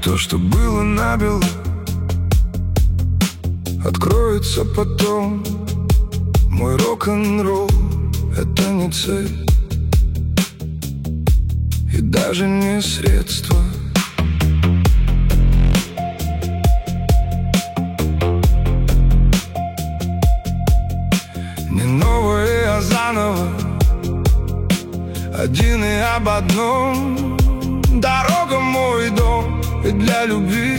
То, что было набело, откроется потом. Мой рок-н-ролл — это не цель и даже не средство. Не новое, а заново, один и об одном. Дорога — мой дом, и для любви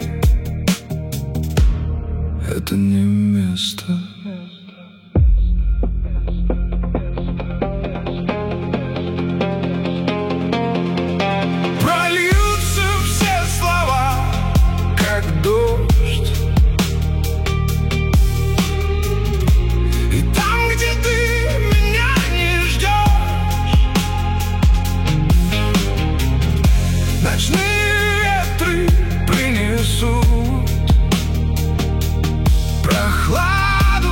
это не место. Прольются все слова, как дождь, и там, где ты меня не ждешь, ночные ветры принесут прохладу.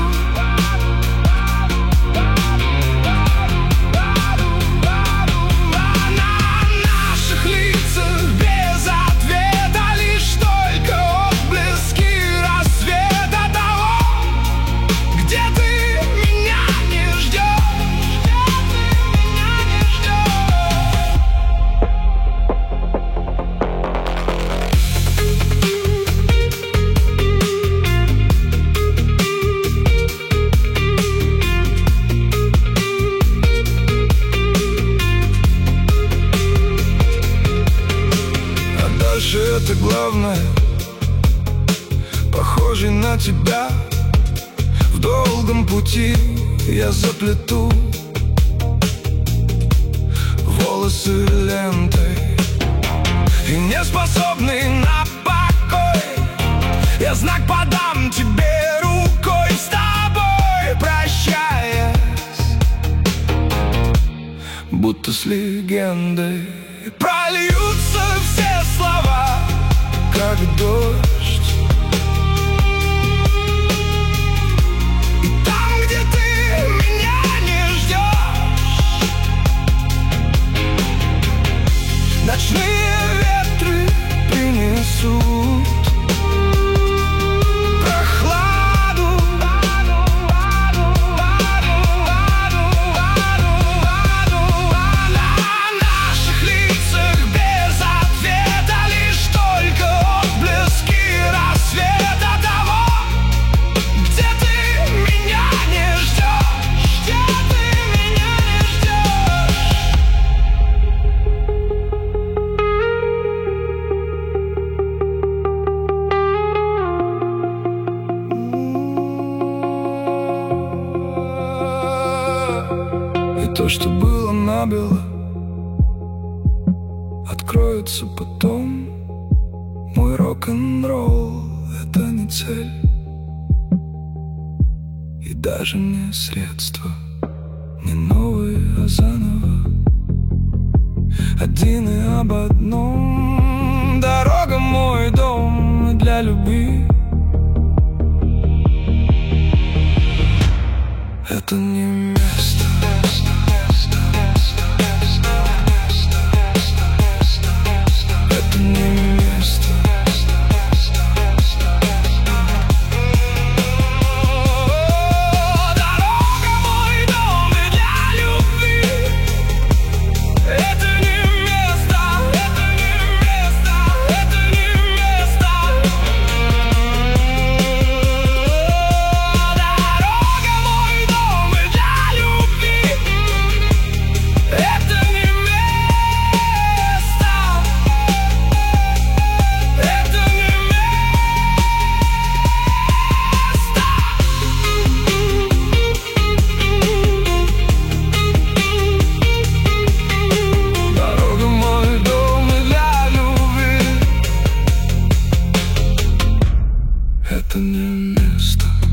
На наших лицах без ответа лишь только отблески рассвета того, где ты меня не ждешь, это главное, похожий на тебя. В долгом пути я заплету волосы лентой, и не способный на покой я знак подам тебе рукой, с тобой прощаясь, будто с легендой. Прольются все слова, как дождь, и там, где ты меня не ждешь, ночные ветры принесут прохладу. На наших лицах без ответа лишь только отблески рассвета того, где ты меня не ждешь, где ты меня не ждешь. И то, что было набело, откроется потом. Мой рок-н-ролл — это не цель и даже не средство. Не новое, а заново, один и об одном. Дорога — мой дом, и для любви это не место. Это не место. Дорога — мой дом, и для любви это не место. Это не место. Это не место. Дорога — мой дом, и для любви это не место. Это не место. Дорога — мой дом, и для любви это не место.